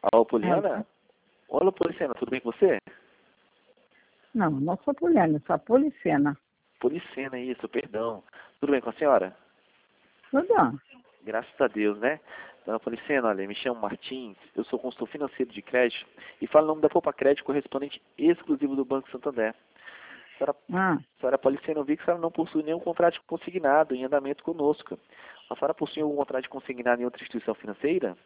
Alô, Alô? Poliana? Olá, Policena, tudo bem com você? Não, não sou Poliana, sou a Policena. Policena, isso, perdão. Tudo bem com a senhora? Tudo? Graças a Deus, né? Dona Policena, olha, me chamo Martins, eu sou consultor financeiro de crédito e falo em nome da Poupa Crédito, correspondente exclusivo do Banco Santander. Ah, Senhora Policena, eu vi que a senhora não possui nenhum contrato consignado em andamento conosco. A senhora possui algum contrato consignado em outra instituição financeira?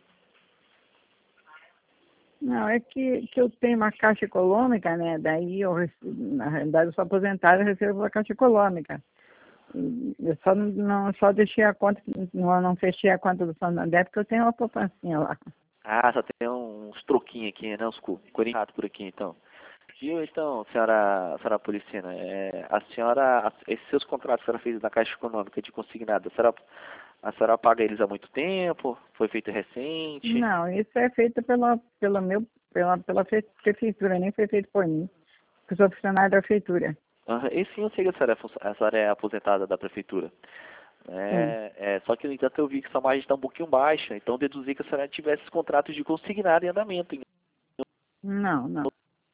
não, é que eu tenho uma caixa econômica, né? Daí na realidade eu sou aposentada e recebo a caixa econômica. E eu só deixei a conta, não fechei a conta do Santander porque eu tenho uma poupancinha lá. Ah, só tem uns troquinhos aqui, né? Uns corinhados por aqui, então. Viu, então, senhora Policena, a senhora, esses seus contratos que a senhora fez na Caixa Econômica de consignado, a senhora paga eles há muito tempo? Foi feito recente? Não, isso é feito pela prefeitura, nem foi feito por mim, porque eu sou funcionário da prefeitura. E sim, eu sei que a senhora é aposentada da prefeitura. Sim. Só que, no entanto, eu vi que sua margem está um pouquinho baixa, então deduzi que a senhora tivesse contratos de consignado em andamento. Não, não.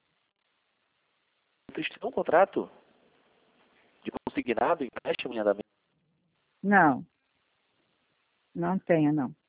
Vocês têm um contrato de consignado, empréstimo em andamento? Não, não tenho, não.